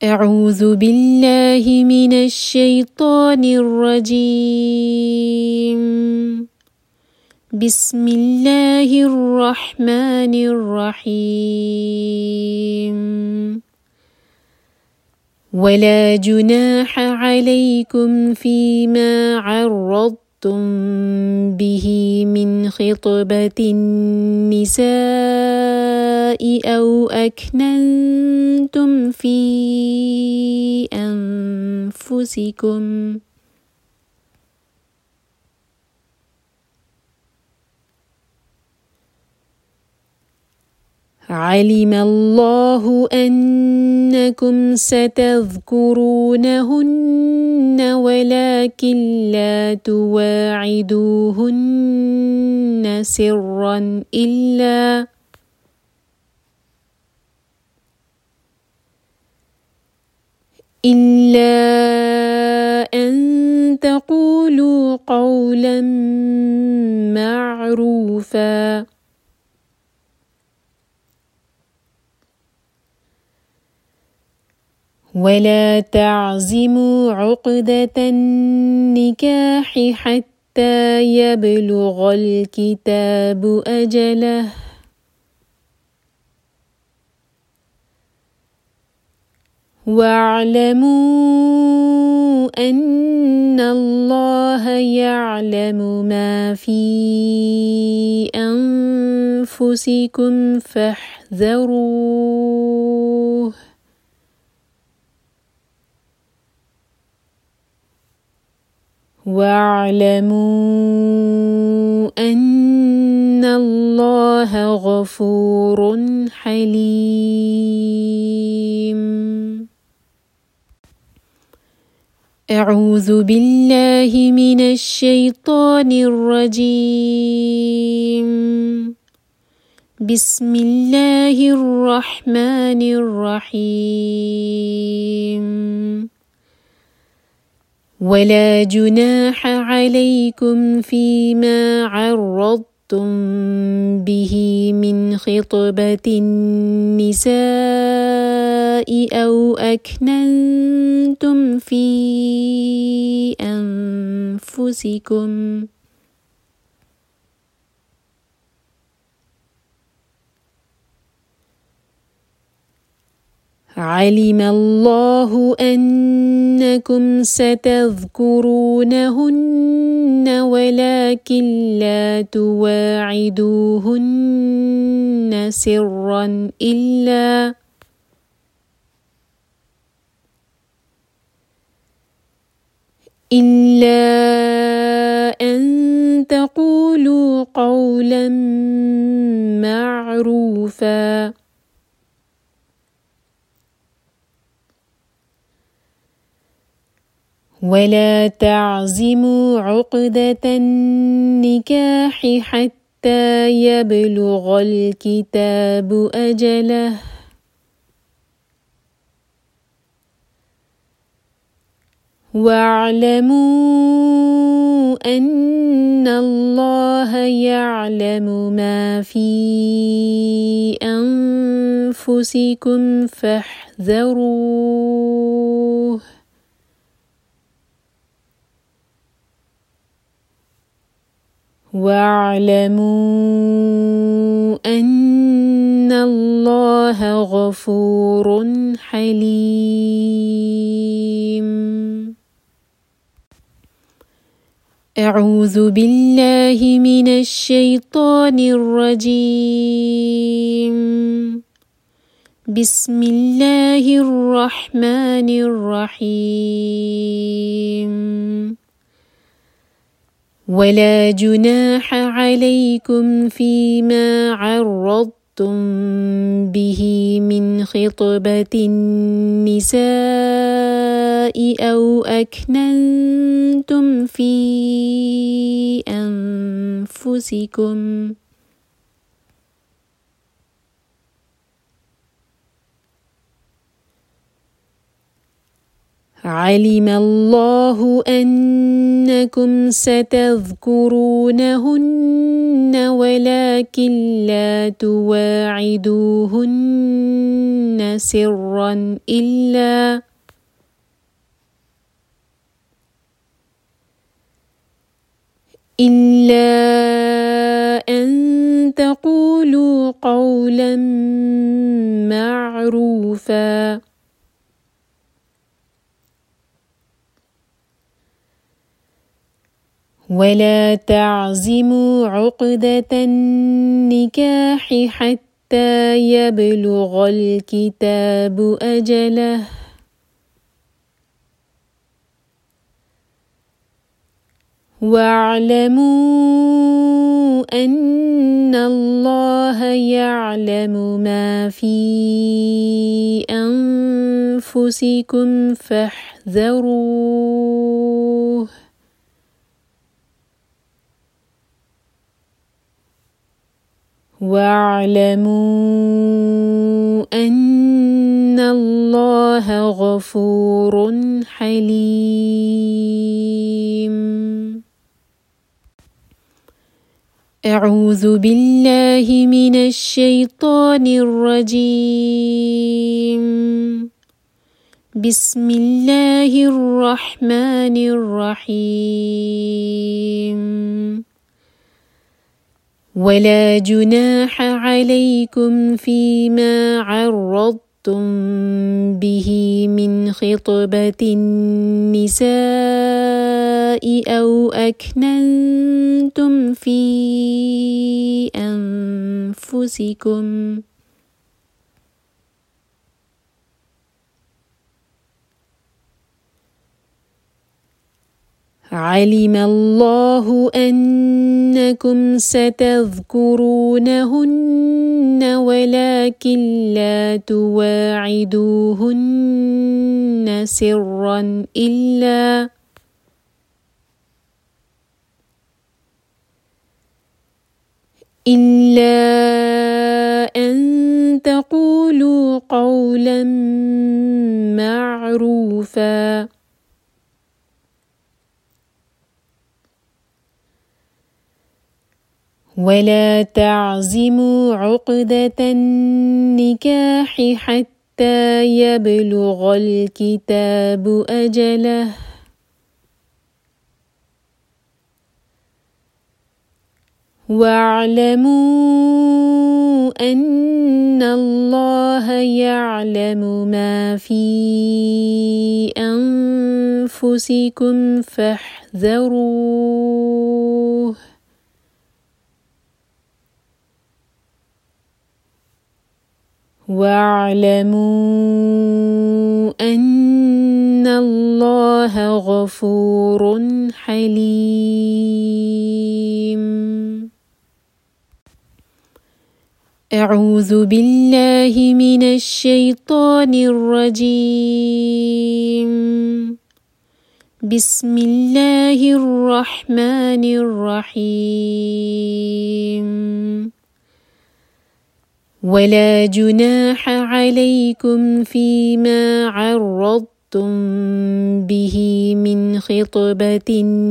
أعوذ بالله من الشيطان الرجيم. بسم الله الرحمن الرحيم. ولا جناح عليكم فيما عرضتم به من خطبة النساء أو أكننتم في أنفسكم علم الله أنكم ستذكرونهن ولكن لا تواعدوهن سرا إلا أن تقولوا قولا معروفا ولا تعزموا عقدة النكاح حتى يبلغ الكتاب أجله واعلموا أن الله يعلم ما في أنفسكم فاحذروه واعلموا أن الله غفور حليم. أعوذ بالله من الشيطان الرجيم. بسم الله الرحمن الرحيم. ولا جناح عليكم فيما عرضتم به من خطبة النساء أو أكننتم في أنفسكم علم الله أنكم ستذكرونهن ولكن لا تواعدوهن سرا إلا أن تقولوا قولا معروفا ولا تعزموا عقدة النكاح حتى يبلغ الكتاب أجله واعلموا أن الله يعلم ما في أنفسكم فاحذروه واعلموا أن الله غفور حليم. أعوذ بالله من الشيطان الرجيم. بسم الله الرحمن الرحيم. ولا جناح عليكم فيما عرضتم به من خطبة النساء أو أكننتم في أنفسكم علم الله أنكم ستذكرونهن ولكن لا تواعدوهن سرا إلا أن تقولوا قولا معروفا ولا تعزموا عقدة النكاح حتى يبلغ الكتاب أجله واعلموا أن الله يعلم ما في أنفسكم فاحذروه واعلموا أن الله غفور حليم. أعوذ بالله من الشيطان الرجيم. بسم الله الرحمن الرحيم. ولا جناح عليكم فيما عرضتم به من خطبة النساء أو أكننتم في أنفسكم علم الله أنكم ستذكرونهن ولكن لا تواعدوهن سرا إلا أن تقولوا قولا معروفا ولا تعزموا عقدة النكاح حتى يبلغ الكتاب أجله واعلموا أن الله يعلم ما في أنفسكم فاحذروه واعلموا أن الله غفور حليم. أعوذ بالله من الشيطان الرجيم. بسم الله الرحمن الرحيم. ولا جناح عليكم فيما عرضتم به من خطبة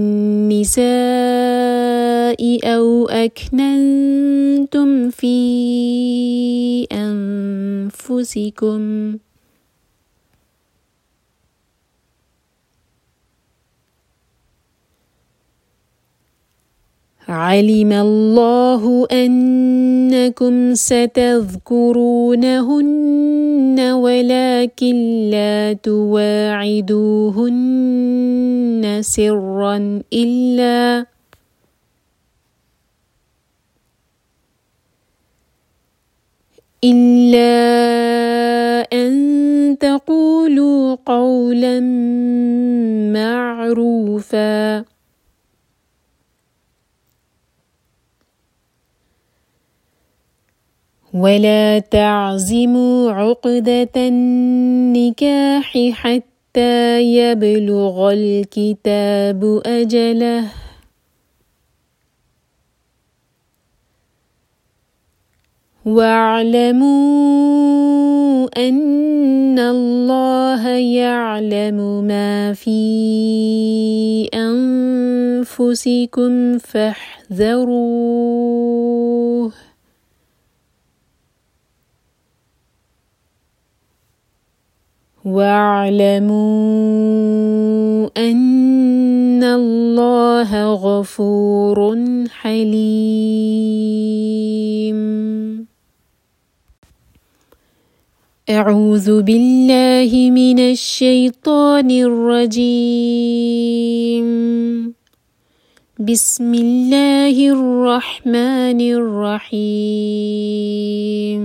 النساء أو أكننتم في أنفسكم علم الله أنكم ستذكرونهن ولكن لا تواعدوهن سرا إلا أن تقولوا قولا معروفا ولا تعزموا عقدة النكاح حتى يبلغ الكتاب أجله واعلموا أن الله يعلم ما في أنفسكم فاحذروه واعلموا أن الله غفور حليم. أعوذ بالله من الشيطان الرجيم. بسم الله الرحمن الرحيم.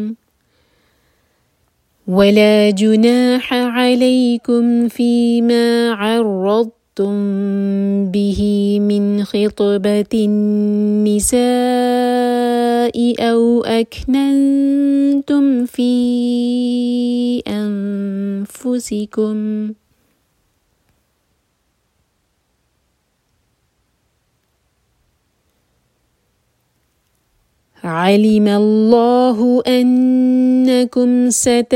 ولا جناح عليكم فيما عرضتم به من خطبة النساء أو أكننتم في أنفسكم علم الله أنكم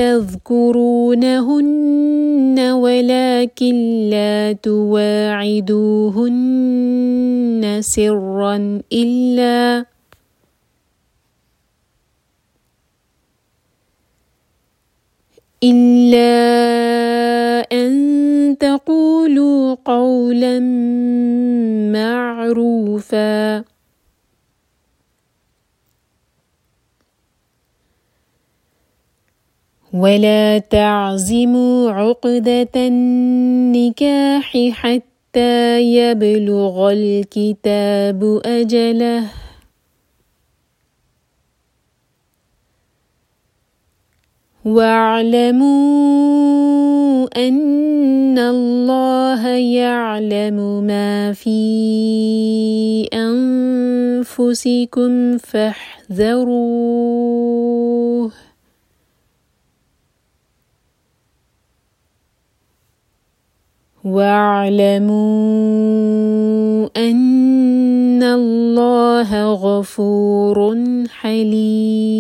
ستذكرونهن ولكن لا تواعدوهن سرا إلا أن تقولوا قولا معروفا ولا تعزموا عقدة النكاح حتى يبلغ الكتاب أجله واعلموا أن الله يعلم ما في أنفسكم فاحذروه واعلموا أن الله غفور حليم.